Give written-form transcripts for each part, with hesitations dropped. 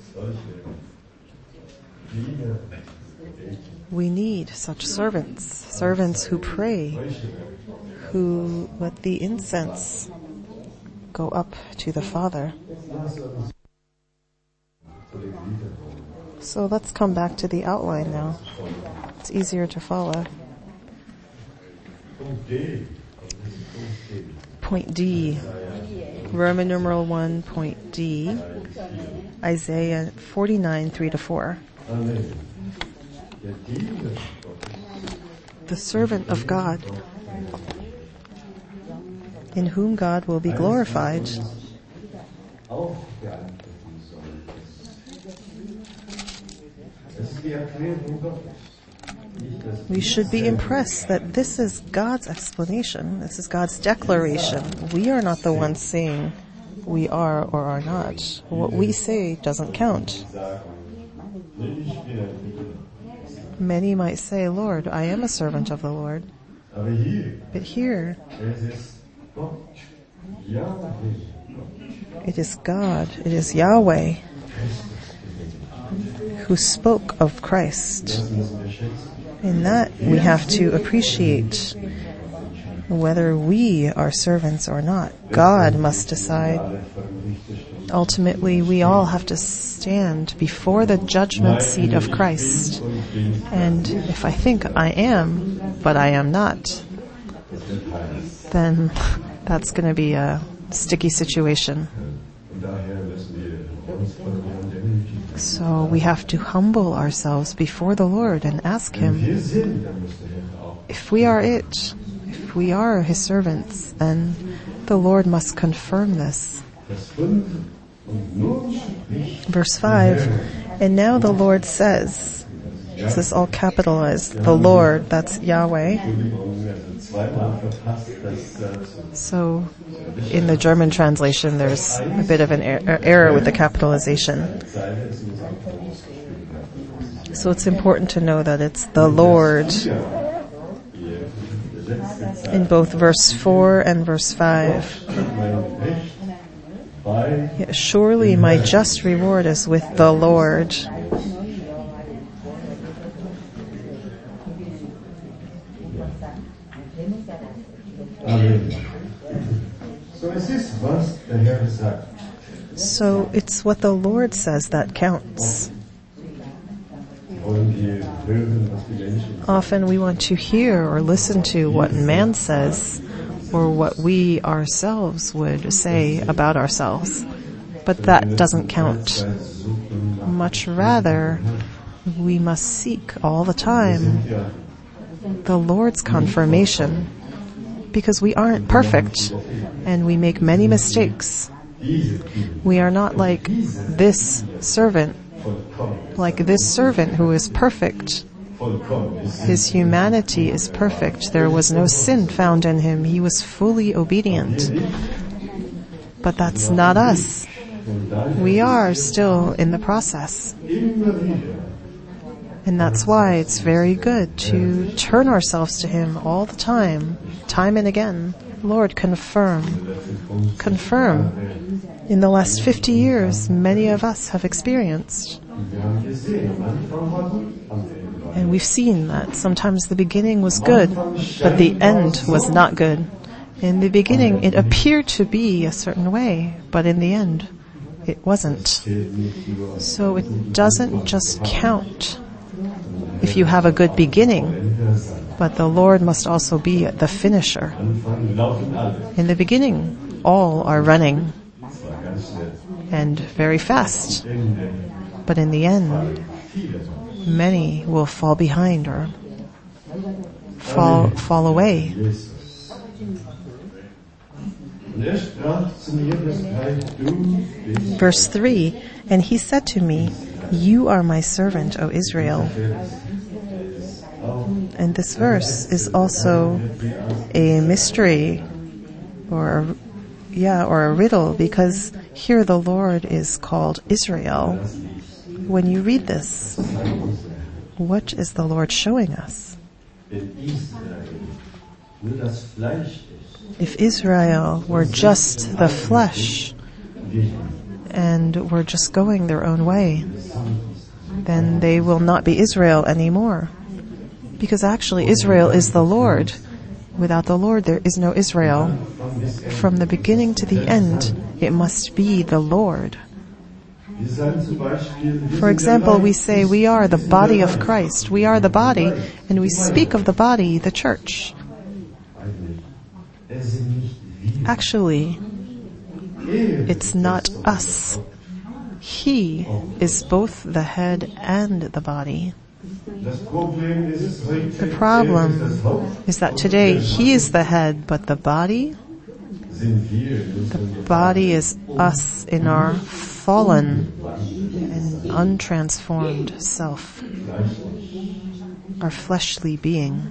We need such servants who pray, who let the incense go up to the Father. So let's come back to the outline now. It's easier to follow. Point D, Roman numeral 1, point D, Isaiah 49, 3-4. The servant of God, in whom God will be glorified. We should be impressed that this is God's explanation. This is God's declaration. We are not the ones saying we are or are not. What we say doesn't count. Many might say, Lord, I am a servant of the Lord. But here, it is God, it is Yahweh who spoke of Christ. In that we have to appreciate whether we are servants or not. God must decide. Ultimately, we all have to stand before the judgment seat of Christ. And if I think I am, but I am not, then that's going to be a sticky situation. So we have to humble ourselves before the Lord and ask Him, if we are it, if we are His servants, then the Lord must confirm this. Verse 5, and now the Lord says, this is all capitalized, the Lord, that's Yahweh. So in the German translation there's a bit of an error with the capitalization. So it's important to know that it's the Lord in both verse 4 and verse 5. Yeah, surely my just reward is with the Lord. So it's what the Lord says that counts. Often we want to hear or listen to what man says or what we ourselves would say about ourselves. But that doesn't count. Much rather, we must seek all the time the Lord's confirmation, because we aren't perfect and we make many mistakes. We are not like this servant who is perfect. His humanity is perfect. There was no sin found in him. He was fully obedient. But that's not us. We are still in the process. And that's why it's very good to turn ourselves to Him all the time and again. Lord, confirm. In the last 50 years, many of us have experienced. And we've seen that sometimes the beginning was good, but the end was not good. In the beginning, it appeared to be a certain way, but in the end, it wasn't. So it doesn't just count if you have a good beginning, but the Lord must also be the finisher. In the beginning, all are running, and very fast. But in the end, many will fall behind or fall away. Verse 3, and He said to me, you are my servant, O Israel. And this verse is also a mystery or a riddle, because here the Lord is called Israel. When you read this, what is the Lord showing us? If Israel were just the flesh, and were just going their own way, then they will not be Israel anymore. Because actually Israel is the Lord. Without the Lord there is no Israel. From the beginning to the end, it must be the Lord. For example, we say we are the body of Christ. We are the body, and we speak of the body, the church. Actually, it's not us. He is both the head and the body. The problem is that today he is the head, but the body is us in our fallen and untransformed self, our fleshly being.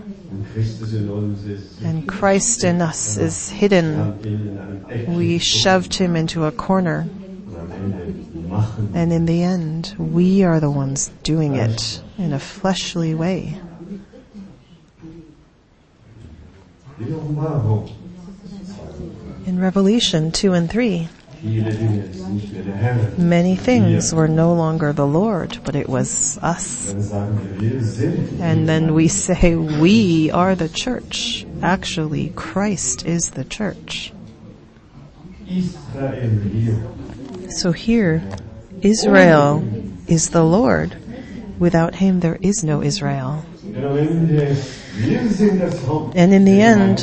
And Christ in us is hidden. We shoved him into a corner. And in the end, we are the ones doing it in a fleshly way. In Revelation 2 and 3, many things were no longer the Lord, but it was us. And then we say we are the church. Actually, Christ is the church. So here, Israel is the Lord. Without him there is no Israel. And in the end,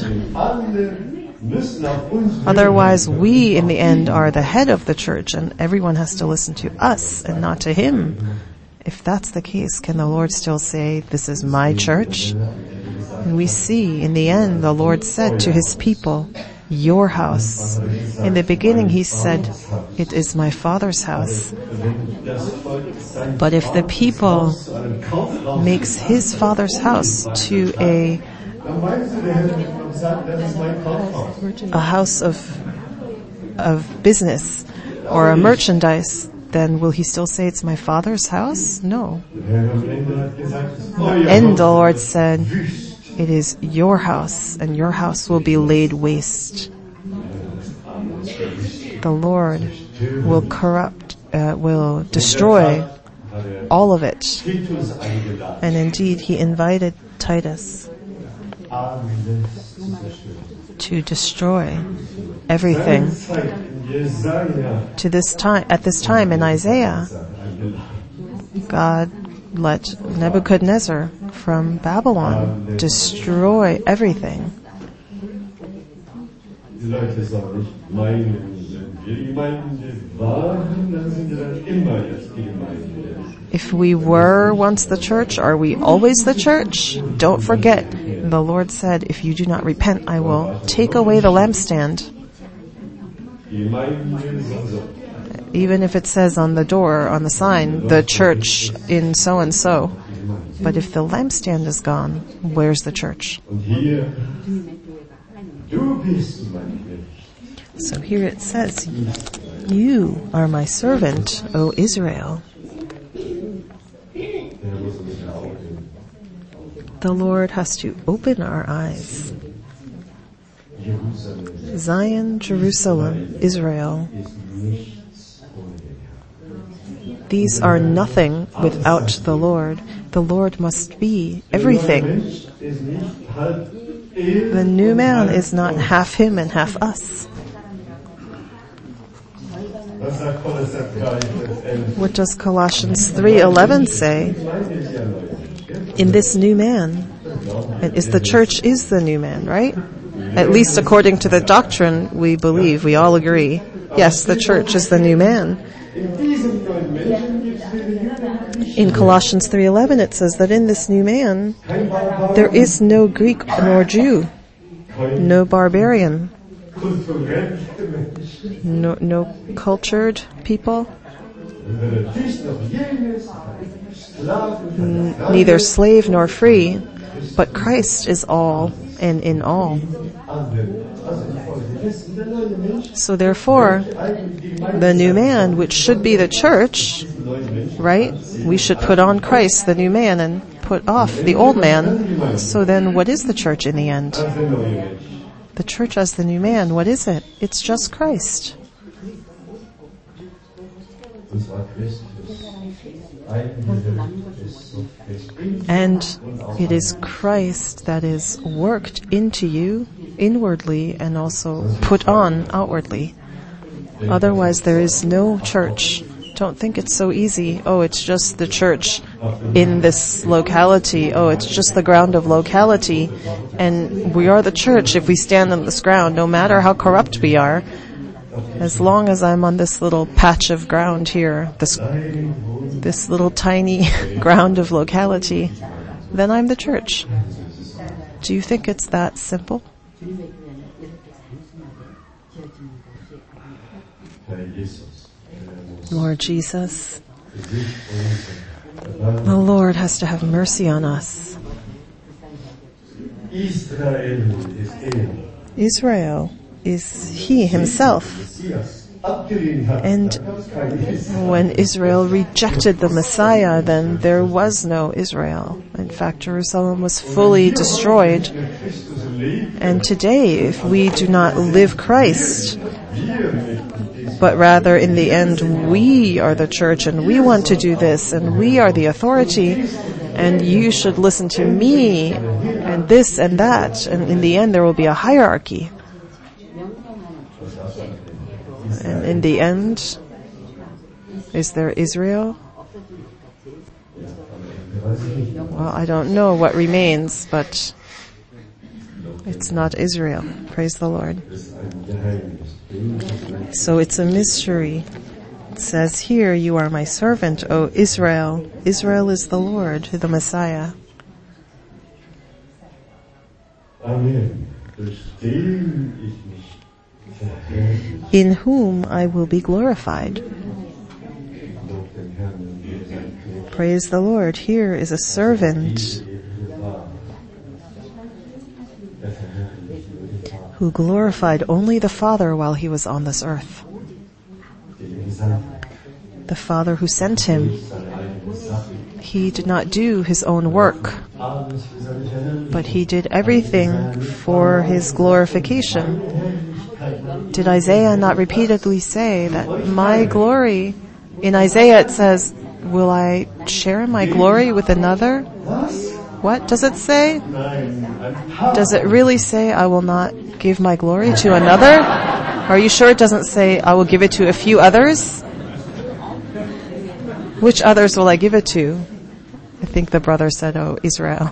otherwise we in the end are the head of the church and everyone has to listen to us and not to him. If that's the case, can the Lord still say, this is my church? And we see in the end the Lord said to his people, your house. In the beginning he said, it is my Father's house. But if the people makes his Father's house to a house of business or a merchandise, then will he still say it's my Father's house? No. And the Lord said, it is your house, and your house will be laid waste. The Lord will will destroy all of it. And indeed, he invited Titus to destroy everything. At this time in Isaiah, God let Nebuchadnezzar from Babylon destroy everything. If we were once the church, are we always the church? Don't forget, the Lord said, if you do not repent, I will take away the lampstand. Even if it says on the door, on the sign, the church in so-and-so. But if the lampstand is gone, where's the church? So here it says, you are my servant, O Israel. The Lord has to open our eyes. Zion, Jerusalem, Israel. These are nothing without the Lord. The Lord must be everything. The new man is not half him and half us. What does Colossians 3:11 say? In this new man, and is the church is the new man, right? At least according to the doctrine we believe, we all agree. Yes, the church is the new man. In Colossians 3:11 it says that in this new man there is no Greek nor Jew, no barbarian, no cultured people, neither slave nor free, but Christ is all and in all. So therefore, the new man, which should be the church, right? We should put on Christ, the new man, and put off the old man. So then what is the church in the end? The church as the new man, what is it? It's just Christ. And it is Christ that is worked into you inwardly and also put on outwardly. Otherwise, there is no church. Don't think it's so easy. Oh, it's just the church in this locality. Oh, it's just the ground of locality. And we are the church if we stand on this ground, no matter how corrupt we are. As long as I'm on this little patch of ground here, this little tiny ground of locality, then I'm the church. Do you think it's that simple? Lord Jesus, the Lord has to have mercy on us. Israel is He Himself. And when Israel rejected the Messiah, then there was no Israel. In fact, Jerusalem was fully destroyed. And today, if we do not live Christ, but rather in the end we are the church and we want to do this and we are the authority and you should listen to me and this and that, and in the end there will be a hierarchy. And in the end, is there Israel? Well, I don't know what remains, but it's not Israel. Praise the Lord. So it's a mystery. It says here, you are my servant, O Israel. Israel is the Lord, the Messiah. In whom I will be glorified. Praise the Lord. Here is a servant who glorified only the Father while he was on this earth. The Father who sent him. He did not do his own work, but he did everything for his glorification. Did Isaiah not repeatedly say that my glory, in Isaiah it says, will I share my glory with another? What does it say? Does it really say I will not give my glory to another? Are you sure it doesn't say I will give it to a few others? Which others will I give it to? I think the brother said, oh, Israel.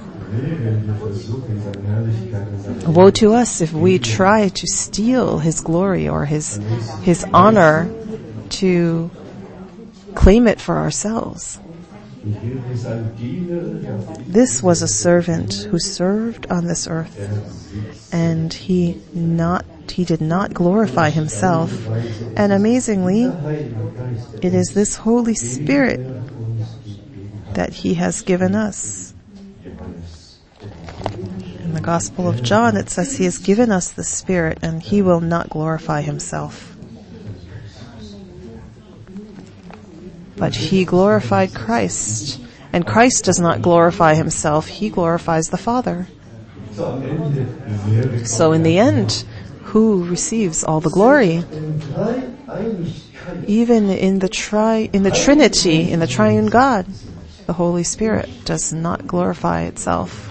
Woe to us if we try to steal his glory or his honor to claim it for ourselves. This was a servant who served on this earth, and he did not glorify himself. And amazingly, it is this Holy Spirit that he has given us. In the Gospel of John, it says he has given us the Spirit, and he will not glorify himself. But he glorified Christ, and Christ does not glorify himself, he glorifies the Father. So in the end, who receives all the glory? Even in the Trinity, in the Triune God, the Holy Spirit does not glorify itself.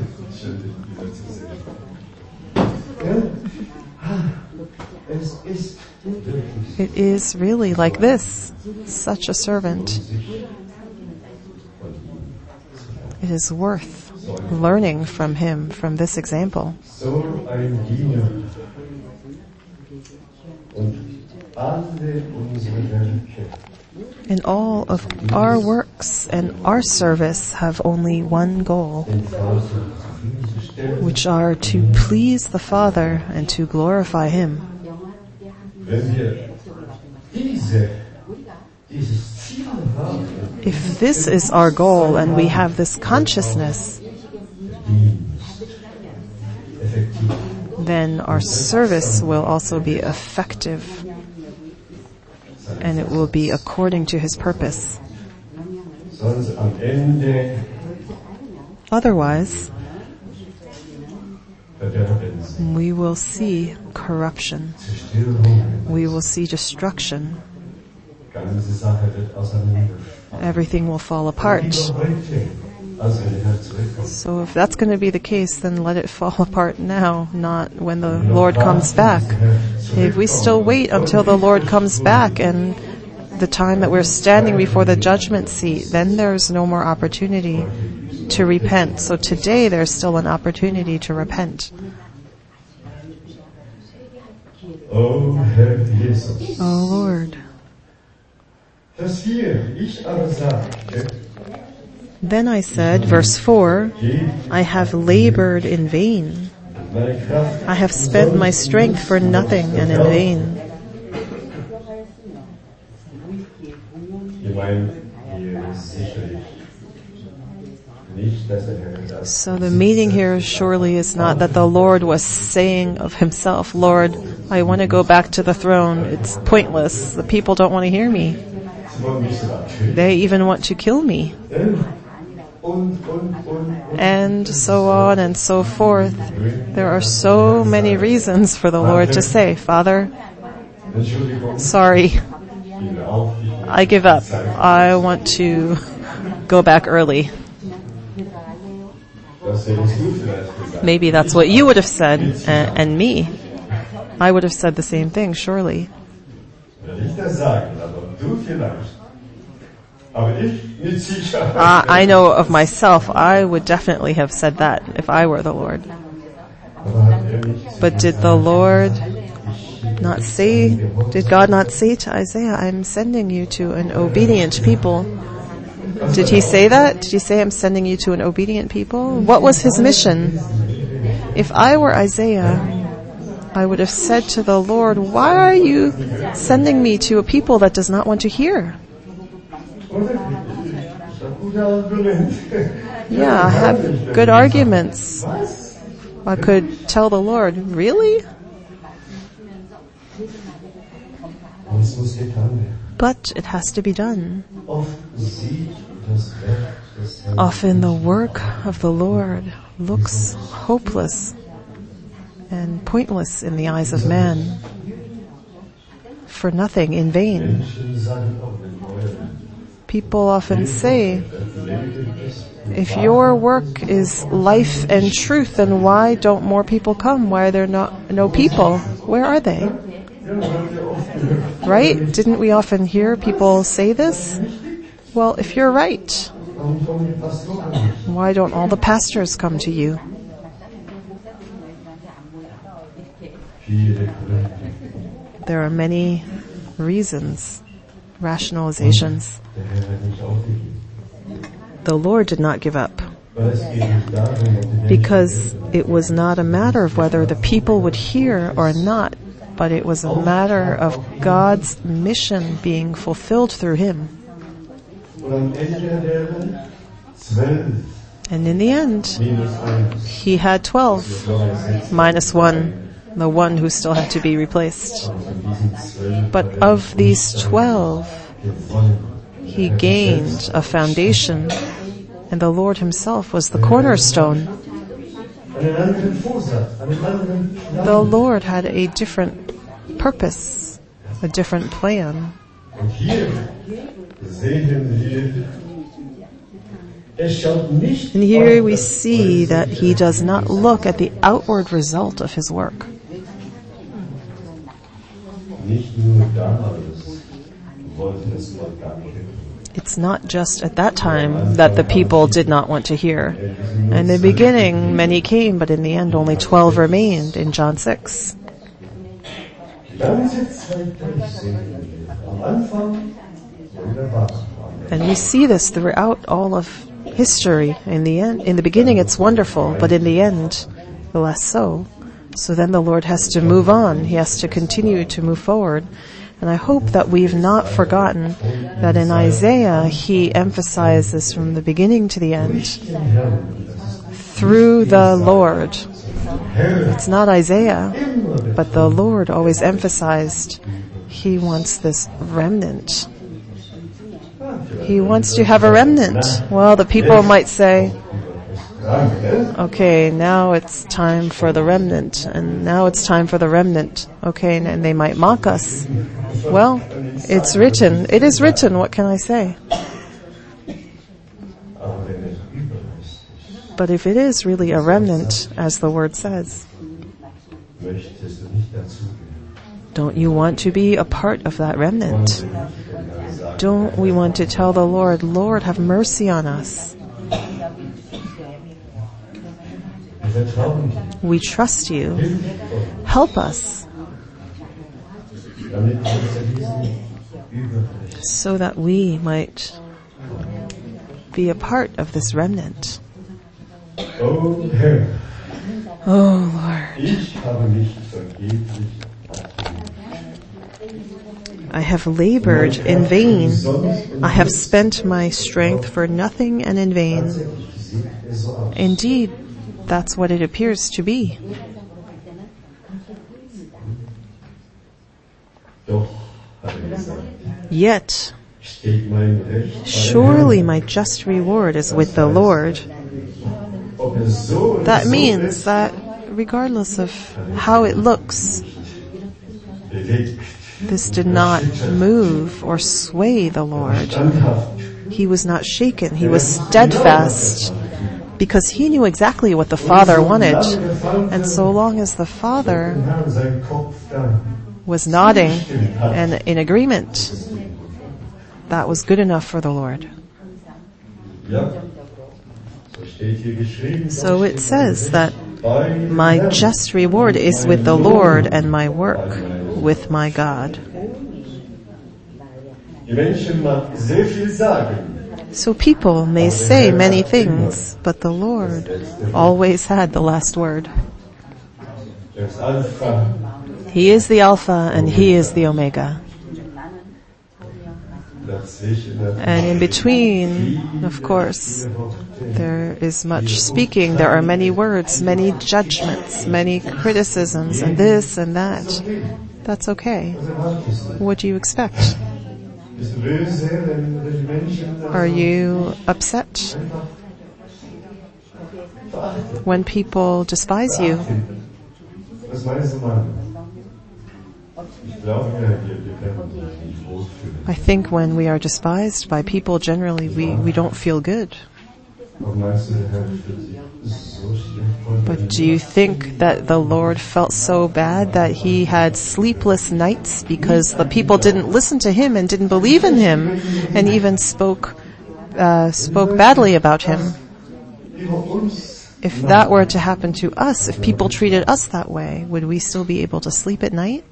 It is really like this, such a servant. It is worth learning from him, from this example. And all of our works and our service have only one goal, which are to please the Father and to glorify him. If this is our goal and we have this consciousness, then our service will also be effective, and it will be according to his purpose. Otherwise, we will see corruption. We will see destruction. everything will fall apart. So if that's going to be the case, then let it fall apart now, not when the Lord comes back. If we still wait until the Lord comes back and the time that we're standing before the judgment seat, then there's no more opportunity to repent. So today there's still an opportunity to repent. O Herr Jesus. Oh Lord. Then I said, verse 4, I have labored in vain. I have spent my strength for nothing and in vain. So the meaning here surely is not that the Lord was saying of himself, Lord, I want to go back to the throne. It's pointless. The people don't want to hear me. They even want to kill me. And so on and so forth. There are so many reasons for the Lord to say, Father, sorry, I give up. I want to go back early. Maybe that's what you would have said, and me. I would have said the same thing, surely. I know of myself, I would definitely have said that if I were the Lord. But did the Lord not say, did God not say to Isaiah, I'm sending you to an obedient people? Did he say that? Did he say, I'm sending you to an obedient people? What was his mission? If I were Isaiah, I would have said to the Lord, why are you sending me to a people that does not want to hear? Yeah, I have good arguments. I could tell the Lord, really? But it has to be done. Often the work of the Lord looks hopeless and pointless in the eyes of man, for nothing, in vain. People often say, if your work is life and truth, then why don't more people come? Why are there no people? Where are they? Right? Didn't we often hear people say this? Well, if you're right, why don't all the pastors come to you? There are many reasons, rationalizations. The Lord did not give up, because it was not a matter of whether the people would hear or not, but it was a matter of God's mission being fulfilled through him. And in the end, he had 12, minus 1, the one who still had to be replaced. But of these 12, he gained a foundation, and the Lord himself was the cornerstone. The Lord had a different purpose, a different plan. And here we see that he does not look at the outward result of his work. It's not just at that time that the people did not want to hear. In the beginning, many came, but in the end, only 12 remained in John 6. And we see this throughout all of history. In the beginning, it's wonderful, but in the end, less so. So then the Lord has to move on. He has to continue to move forward. And I hope that we've not forgotten that in Isaiah, he emphasizes from the beginning to the end, through the Lord. It's not Isaiah, but the Lord always emphasized he wants this remnant. He wants to have a remnant. Well, the people might say, Okay, now it's time for the remnant, and now it's time for the remnant. Okay, and they might mock us. Well, it's written. It is written. What can I say? But if it is really a remnant, as the word says, don't you want to be a part of that remnant? Don't we want to tell the Lord, Lord, have mercy on us? We trust you. Help us so that we might be a part of this remnant. Oh Lord, I have labored in vain. I have spent my strength for nothing and in vain. Indeed, that's what it appears to be. Yet, surely my just reward is with the Lord. That means that regardless of how it looks, this did not move or sway the Lord. He was not shaken. He was steadfast because he knew exactly what the Father wanted. And so long as the Father was nodding and in agreement, that was good enough for the Lord. So it says that my just reward is with the Lord and my work with my God. So people may say many things, but the Lord always had the last word. He is the Alpha and He is the Omega. And in between, of course, there is much speaking. There are many words, many judgments, many criticisms, and this and that. That's okay. What do you expect? Are you upset when people despise you? I think when we are despised by people, generally we don't feel good. But do you think that the Lord felt so bad that He had sleepless nights because the people didn't listen to Him and didn't believe in Him and even spoke badly about Him? If that were to happen to us, if people treated us that way, would we still be able to sleep at night?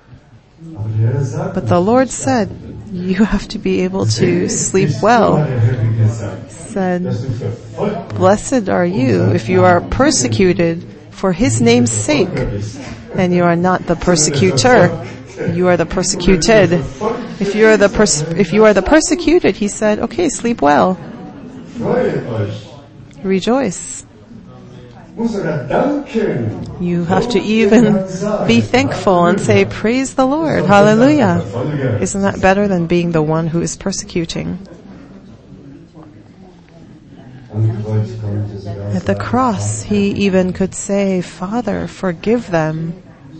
But the Lord said, you have to be able to sleep well. Said, blessed are you if you are persecuted for His name's sake, and you are not the persecutor. You are the persecuted. If you are the persecuted, He said, okay, sleep well. Rejoice. You have to even be thankful and say, praise the Lord, hallelujah. Isn't that better than being the one who is persecuting? At the cross, He even could say, Father, forgive them.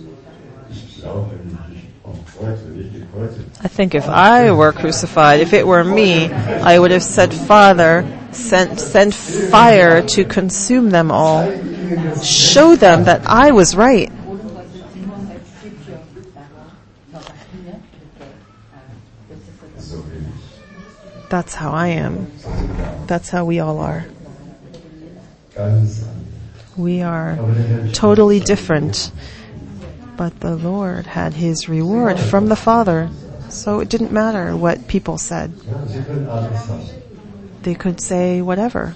I think if I were crucified, if it were me, I would have said, Father, send fire to consume them all. Show them that I was right. That's how I am. That's how we all are. We are totally different. But the Lord had His reward from the Father, so it didn't matter what people said. They could say whatever.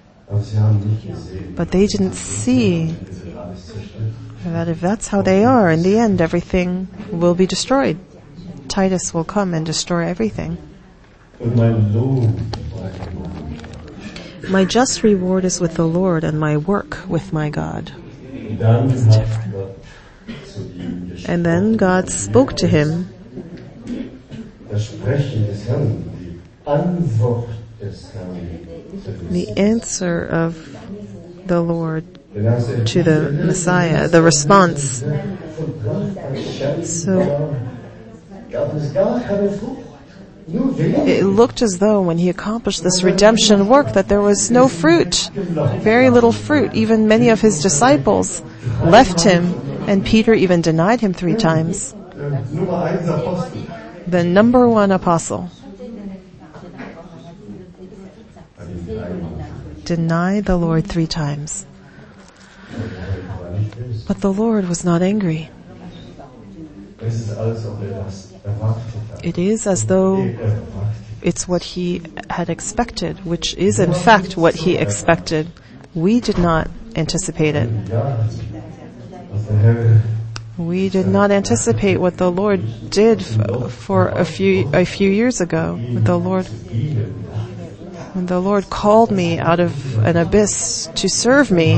But they didn't see that if that's how they are, in the end everything will be destroyed. Titus will come and destroy everything. My just reward is with the Lord and my work with my God. It's different. And then God spoke to him. The answer of the Lord to the Messiah, the response. So it looked as though when he accomplished this redemption work that there was no fruit, very little fruit. Even many of his disciples left him, and Peter even denied him 3 times. The number 1 apostle denied the Lord 3 times. But the Lord was not angry. It is as though it's what he had expected, which is in fact what he expected. We did not anticipate it. We did not anticipate what the Lord did for a few years ago. When the Lord called me out of an abyss to serve him,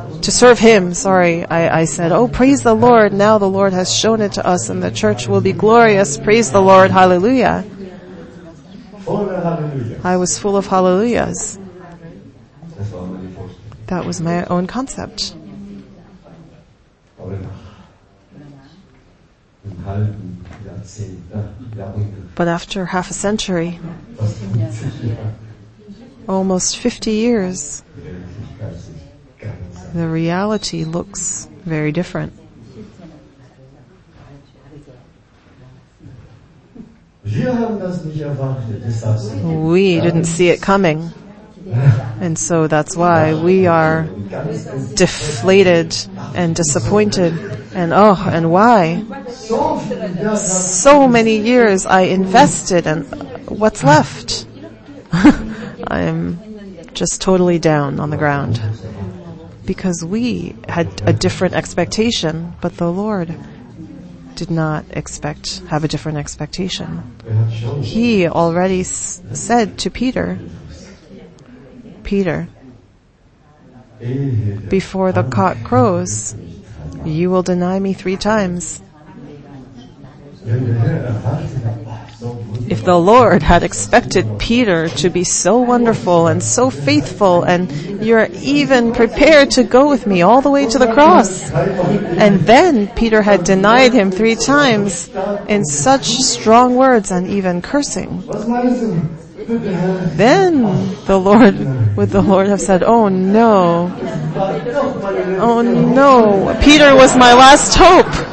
I said, oh, praise the Lord, now the Lord has shown it to us and the church will be glorious, praise the Lord, hallelujah. I was full of hallelujahs. That was my own concept. But after half a century, almost 50 years, the reality looks very different. We didn't see it coming. And so that's why we are deflated and disappointed. And why? So many years I invested, and what's left? I'm just totally down on the ground. Because we had a different expectation, but the Lord did not have a different expectation. He already said to Peter, before the cock crows, you will deny me 3 times. If the Lord had expected Peter to be so wonderful and so faithful, and you're even prepared to go with me all the way to the cross, and then Peter had denied him 3 times in such strong words and even cursing, then would the Lord have said, oh no, Peter was my last hope.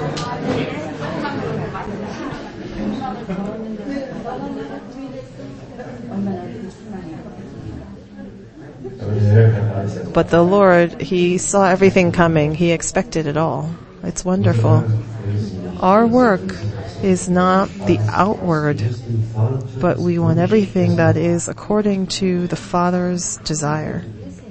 But the Lord, He saw everything coming. He expected it all. It's wonderful. Our work is not the outward, but we want everything that is according to the Father's desire.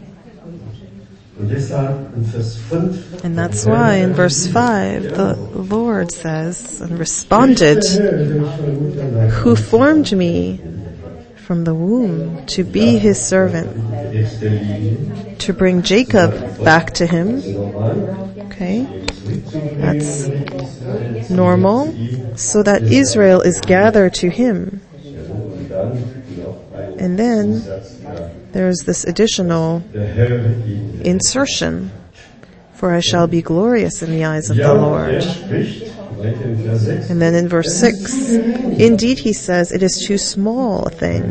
And that's why in verse 5, the Lord says, and responded, who formed me from the womb to be his servant, to bring Jacob back to him. Okay, that's normal. So that Israel is gathered to him. And then there's this additional insertion, for I shall be glorious in the eyes of the Lord. And then in verse 6, indeed he says, it is too small a thing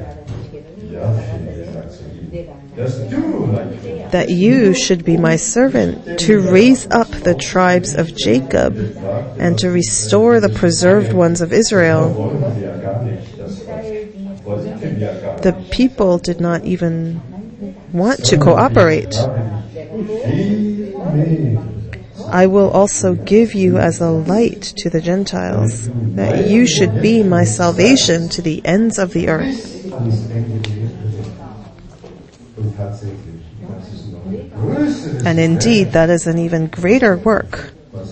that you should be my servant, to raise up the tribes of Jacob and to restore the preserved ones of Israel. The people did not even want to cooperate. I will also give you as a light to the Gentiles, that you should be my salvation to the ends of the earth. And indeed, that is an even greater work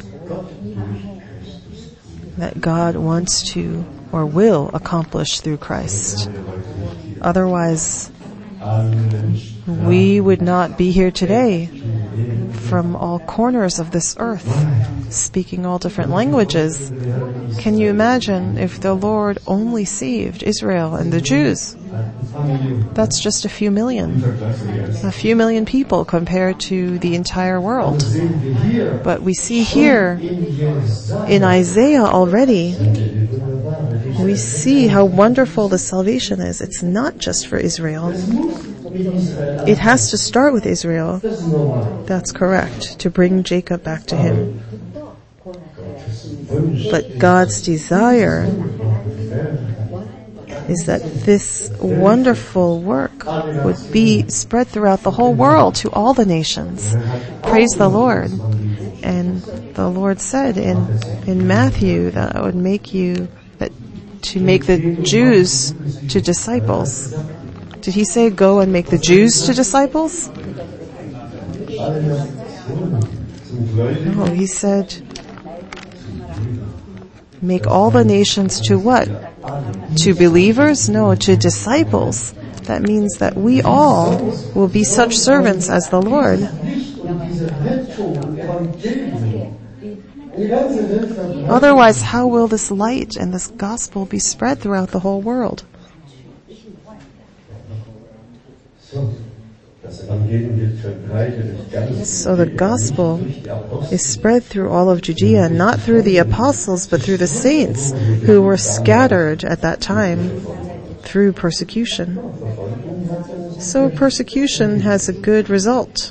that God wants to or will accomplish through Christ. Otherwise, we would not be here today. from all corners of this earth, speaking all different languages. Can you imagine if the Lord only saved Israel and the Jews? That's just a few million people compared to the entire world. But we see here in Isaiah already, we see how wonderful the salvation is. It's not just for Israel. It has to start with Israel. That's correct, to bring Jacob back to him. But God's desire is that this wonderful work would be spread throughout the whole world to all the nations. Praise the Lord. And the Lord said in Matthew that I would make you to make the Jews to disciples. Did he say go and make the Jews to disciples? No, he said make all the nations to what? To believers? No, to disciples. That means that we all will be such servants as the Lord. Otherwise, how will this light and this gospel be spread throughout the whole world? So the gospel is spread through all of Judea, not through the apostles, but through the saints who were scattered at that time through persecution. So persecution has a good result.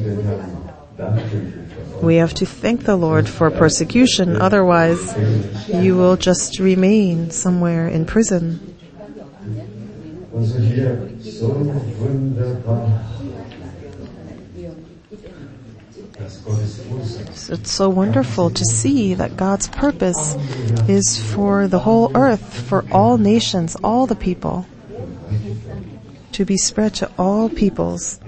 We have to thank the Lord for persecution, otherwise you will just remain somewhere in prison. It's so wonderful to see that God's purpose is for the whole earth, for all nations, all the people, to be spread to all peoples.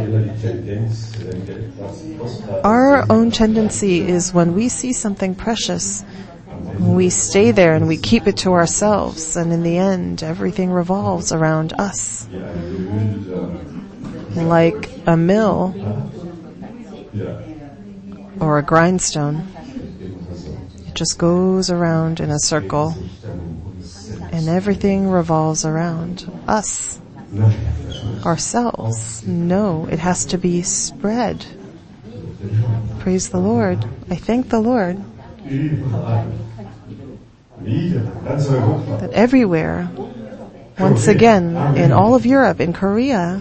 Our own tendency is when we see something precious, we stay there and we keep it to ourselves, and in the end, everything revolves around us. Like a mill or a grindstone. It just goes around in a circle, and everything revolves around us, ourselves. No, it has to be spread. Praise the Lord. I thank the Lord that everywhere, once again, in all of Europe, in Korea,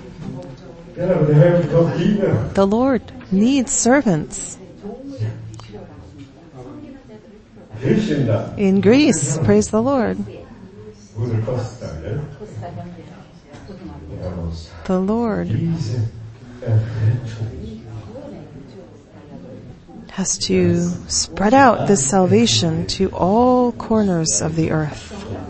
the Lord needs servants. In Greece, praise the Lord. The Lord has to spread out this salvation to all corners of the earth,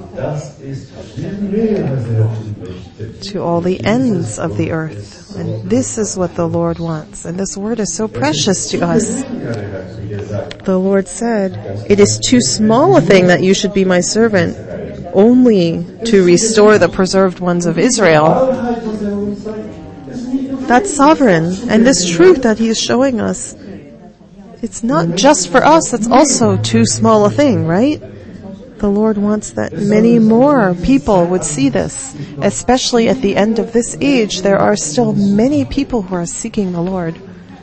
to all the ends of the earth. And this is what the Lord wants. And this word is so precious to us. The Lord said, "It is too small a thing that you should be my servant, only to restore the preserved ones of Israel." That's sovereign. And this truth that He is showing us, it's not just for us, it's also too small a thing, right? The Lord wants that many more people would see this. Especially at the end of this age, there are still many people who are seeking the Lord.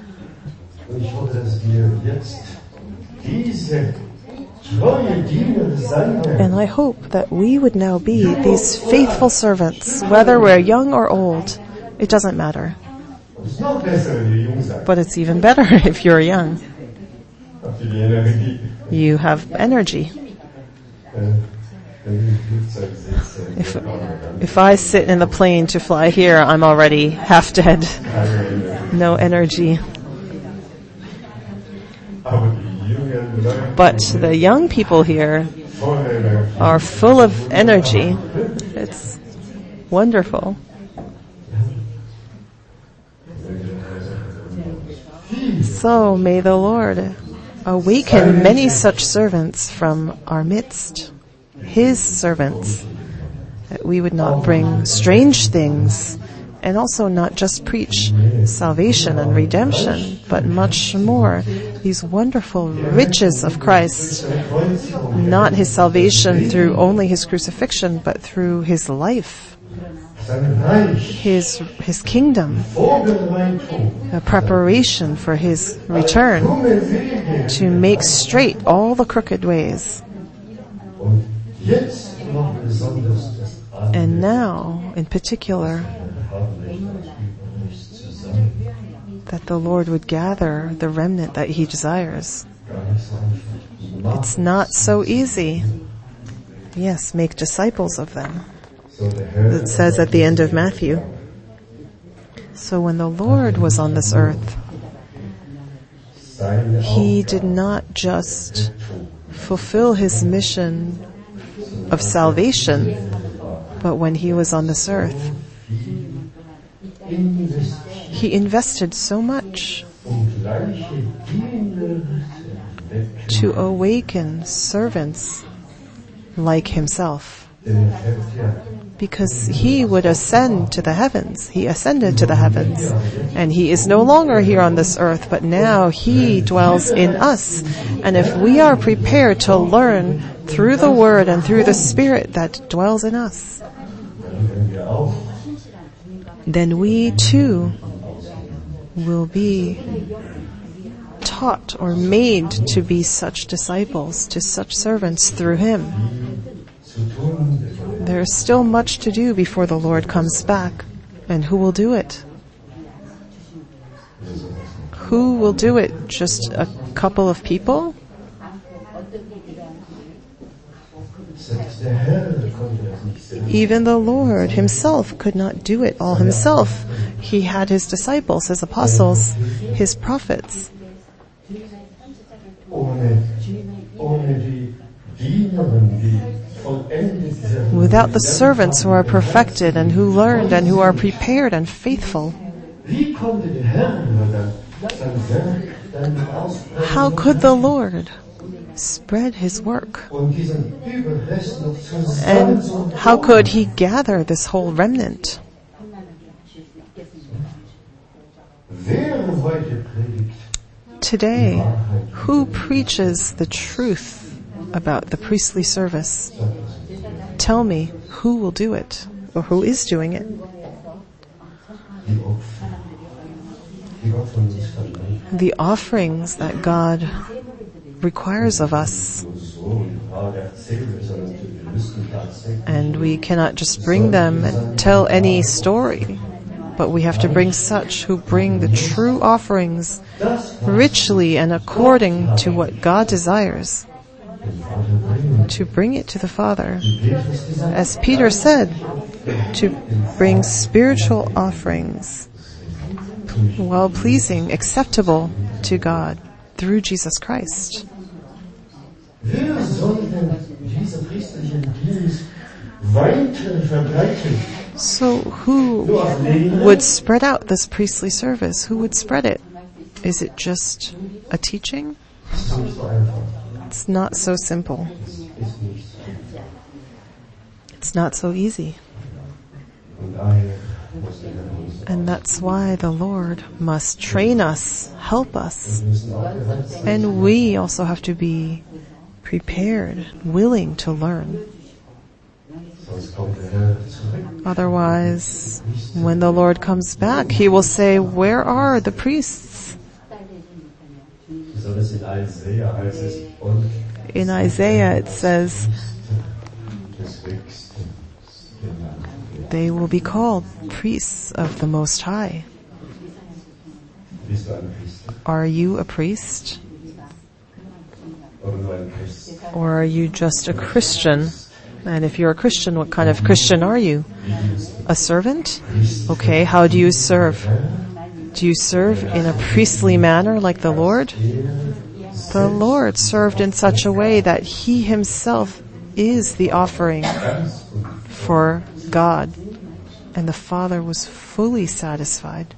And I hope that we would now be these faithful servants, whether we're young or old. It doesn't matter. But it's even better if you're young. You have energy. If I sit in the plane to fly here, I'm already half dead. No energy. But the young people here are full of energy. It's wonderful. So may the Lord awaken many such servants from our midst, His servants, that we would not bring strange things and also not just preach salvation and redemption, but much more, these wonderful riches of Christ, not his salvation through only his crucifixion, but through his life, his kingdom, a preparation for his return, to make straight all the crooked ways. And now, in particular, that the Lord would gather the remnant that he desires. It's not so easy. Yes, make disciples of them. It says at the end of Matthew. So when the Lord was on this earth, he did not just fulfill his mission of salvation, but when he was on this earth, he invested so much to awaken servants like himself, because he would ascend to the heavens. He ascended to the heavens, and he is no longer here on this earth, but now he dwells in us. And if we are prepared to learn through the Word and through the Spirit that dwells in us, then we too will be taught or made to be such disciples, to such servants through him. There is still much to do before the Lord comes back. And who will do it? Who will do it? Just a couple of people? Even the Lord himself could not do it all himself. He had his disciples, his apostles, his prophets. Without the servants who are perfected and who learned and who are prepared and faithful, how could the Lord spread his work? And how could he gather this whole remnant? Today, who preaches the truth about the priestly service? Tell me, who will do it, or who is doing it? The offerings that God requires of us. And we cannot just bring them and tell any story, but we have to bring such who bring the true offerings richly and according to what God desires, to bring it to the Father. As Peter said, to bring spiritual offerings, well-pleasing, acceptable to God through Jesus Christ. So who would spread out this priestly service? Who would spread it? Is it just a teaching? It's not so simple. It's not so easy. And that's why the Lord must train us, help us. And we also have to be prepared, willing to learn. Otherwise, when the Lord comes back, he will say, "Where are the priests?" In Isaiah it says, they will be called priests of the Most High. Are you a priest? Or are you just a Christian? And if you're a Christian, what kind of Christian are you? A servant? Okay, how do you serve? Do you serve in a priestly manner like the Lord? The Lord served in such a way that he himself is the offering for God, and the Father was fully satisfied.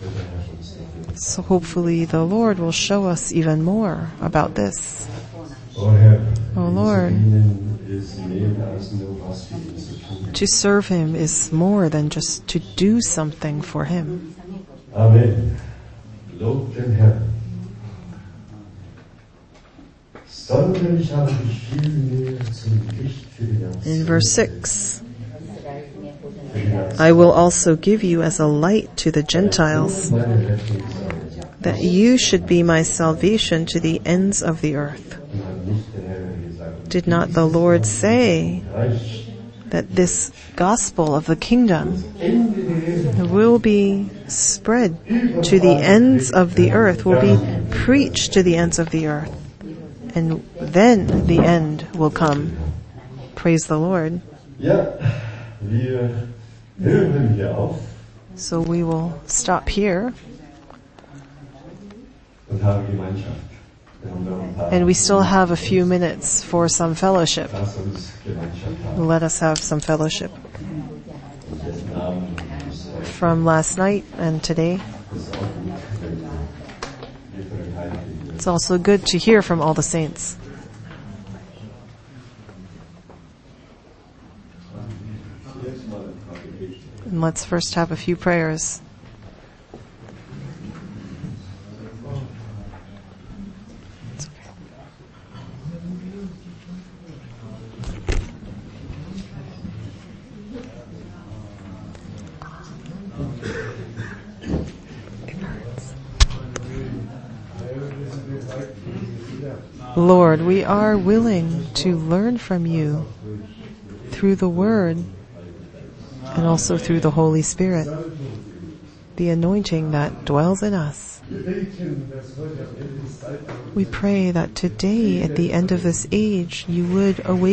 So hopefully the Lord will show us even more about this. O Herr, O Lord, dienen ist mehr als nur was für ihn zu tun. to serve Him is more than just to do something for Him. Amen. Lob den Herrn. Sondern ich habe dich viel mehr zum Licht für die Nation. In verse 6, I will also give you as a light to the Gentiles, Meine Rettung sein. that you should be my salvation to the ends of the earth. Und hat nicht der Herr gesagt, Did not the Lord say Reich that this gospel of the kingdom will be spread to the ends of the earth, will be preached to the ends of the earth, and then the end will come? Praise the Lord. Ja, wir hören hier auf So we will stop here, und haben Gemeinschaft. Wir haben noch ein paar. and we still have a few minutes for some fellowship. Lass uns Gemeinschaft haben. Let us have some fellowship Und dessen Abend ist heute from last night and today. ist auch gut, wenn wir von den Heiligen It's also good to hear from all the saints. And let's first have a few prayers. It's okay. It hurts. Lord, we are willing to learn from you through the Word and also through the Holy Spirit, the anointing that dwells in us. We pray that today, at the end of this age, you would awaken